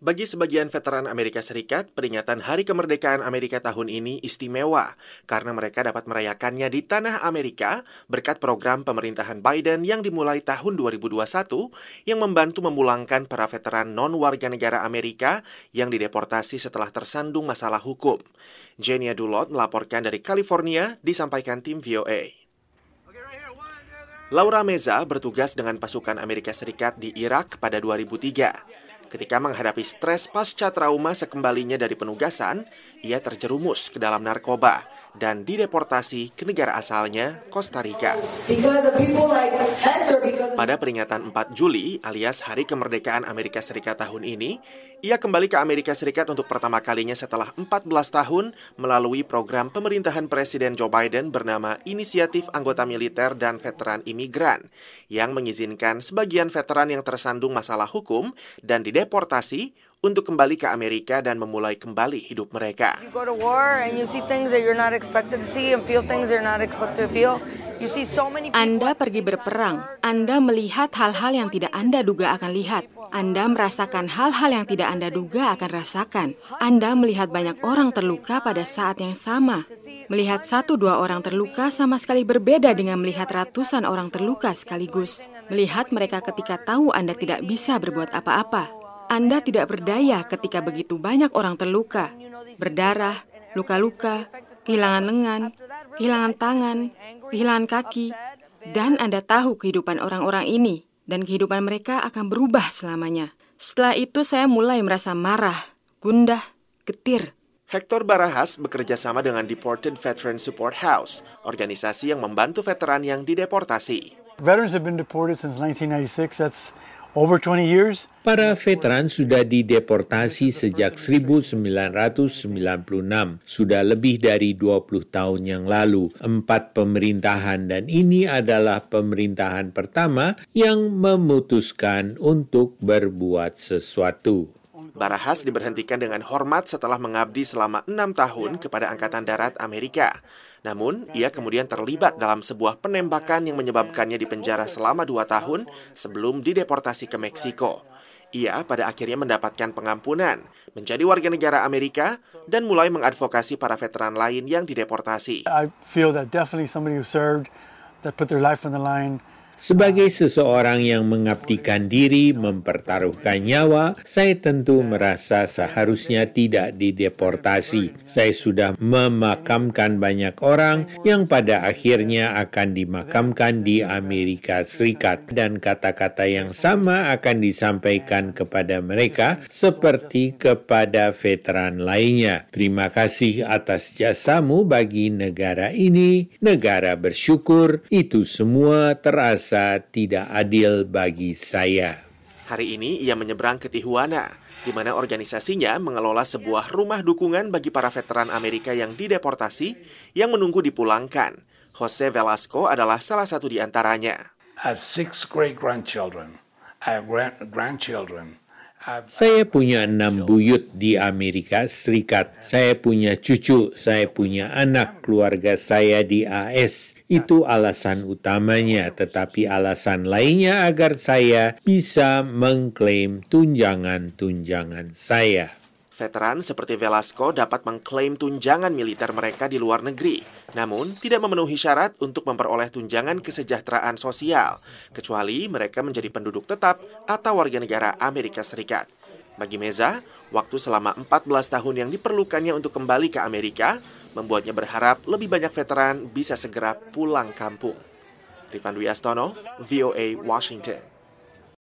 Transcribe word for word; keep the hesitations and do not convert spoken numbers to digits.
Bagi sebagian veteran Amerika Serikat, peringatan Hari Kemerdekaan Amerika tahun ini istimewa karena mereka dapat merayakannya di tanah Amerika berkat program pemerintahan Biden yang dimulai tahun dua ribu dua puluh satu yang membantu memulangkan para veteran non-warga negara Amerika yang dideportasi setelah tersandung masalah hukum. Jenia Dulot melaporkan dari California, disampaikan tim V O A. Laura Meza bertugas dengan pasukan Amerika Serikat di Irak pada dua ribu tiga. Ketika menghadapi stres pasca trauma sekembalinya dari penugasan, ia terjerumus ke dalam narkoba dan dideportasi ke negara asalnya, Costa Rica. Pada peringatan empat Juli alias Hari Kemerdekaan Amerika Serikat tahun ini, ia kembali ke Amerika Serikat untuk pertama kalinya setelah empat belas tahun melalui program pemerintahan Presiden Joe Biden bernama Inisiatif Anggota Militer dan Veteran Imigran, yang mengizinkan sebagian veteran yang tersandung masalah hukum dan dideportasi untuk kembali ke Amerika dan memulai kembali hidup mereka. Anda pergi berperang, Anda melihat hal-hal yang tidak Anda duga akan lihat. Anda merasakan hal-hal yang tidak Anda duga akan rasakan. Anda melihat banyak orang terluka pada saat yang sama. Melihat satu dua orang terluka sama sekali berbeda dengan melihat ratusan orang terluka sekaligus. Melihat mereka ketika tahu Anda tidak bisa berbuat apa-apa. Anda tidak berdaya ketika begitu banyak orang terluka, berdarah, luka-luka, kehilangan lengan, kehilangan tangan, kehilangan kaki, dan Anda tahu kehidupan orang-orang ini dan kehidupan mereka akan berubah selamanya. Setelah itu saya mulai merasa marah, gundah, getir. Hector Barajas bekerja sama dengan Deported Veteran Support House, organisasi yang membantu veteran yang dideportasi. Veterans have been deported since nineteen ninety-six. That's over twenty years. Para veteran sudah dideportasi sejak seribu sembilan ratus sembilan puluh enam, sudah lebih dari dua puluh tahun yang lalu, empat pemerintahan, dan ini adalah pemerintahan pertama yang memutuskan untuk berbuat sesuatu. Barajas diberhentikan dengan hormat setelah mengabdi selama enam tahun kepada Angkatan Darat Amerika. Namun, ia kemudian terlibat dalam sebuah penembakan yang menyebabkannya dipenjara selama dua tahun sebelum dideportasi ke Meksiko. Ia pada akhirnya mendapatkan pengampunan, menjadi warga negara Amerika, dan mulai mengadvokasi para veteran lain yang dideportasi. I feel that definitely somebody who served, that put their life on the line. Sebagai seseorang yang mengabdikan diri, mempertaruhkan nyawa, saya tentu merasa seharusnya tidak dideportasi. Saya sudah memakamkan banyak orang yang pada akhirnya akan dimakamkan di Amerika Serikat. Dan kata-kata yang sama akan disampaikan kepada mereka seperti kepada veteran lainnya. Terima kasih atas jasamu bagi negara ini. Negara bersyukur, itu semua terasa tidak adil bagi saya. Hari ini ia menyeberang ke Tijuana, di mana organisasinya mengelola sebuah rumah dukungan bagi para veteran Amerika yang dideportasi yang menunggu dipulangkan. Jose Velasco adalah salah satu di antaranya. I have six great-grandchildren. I have grand- grandchildren. Saya punya enam buyut di Amerika Serikat. Saya punya cucu, saya punya anak, keluarga saya di A S. Itu alasan utamanya, tetapi alasan lainnya agar saya bisa mengklaim tunjangan-tunjangan saya. Veteran seperti Velasco dapat mengklaim tunjangan militer mereka di luar negeri, namun tidak memenuhi syarat untuk memperoleh tunjangan kesejahteraan sosial, kecuali mereka menjadi penduduk tetap atau warga negara Amerika Serikat. Bagi Meza, waktu selama empat belas tahun yang diperlukannya untuk kembali ke Amerika, membuatnya berharap lebih banyak veteran bisa segera pulang kampung. Rifan Dwi Astono, V O A, Washington.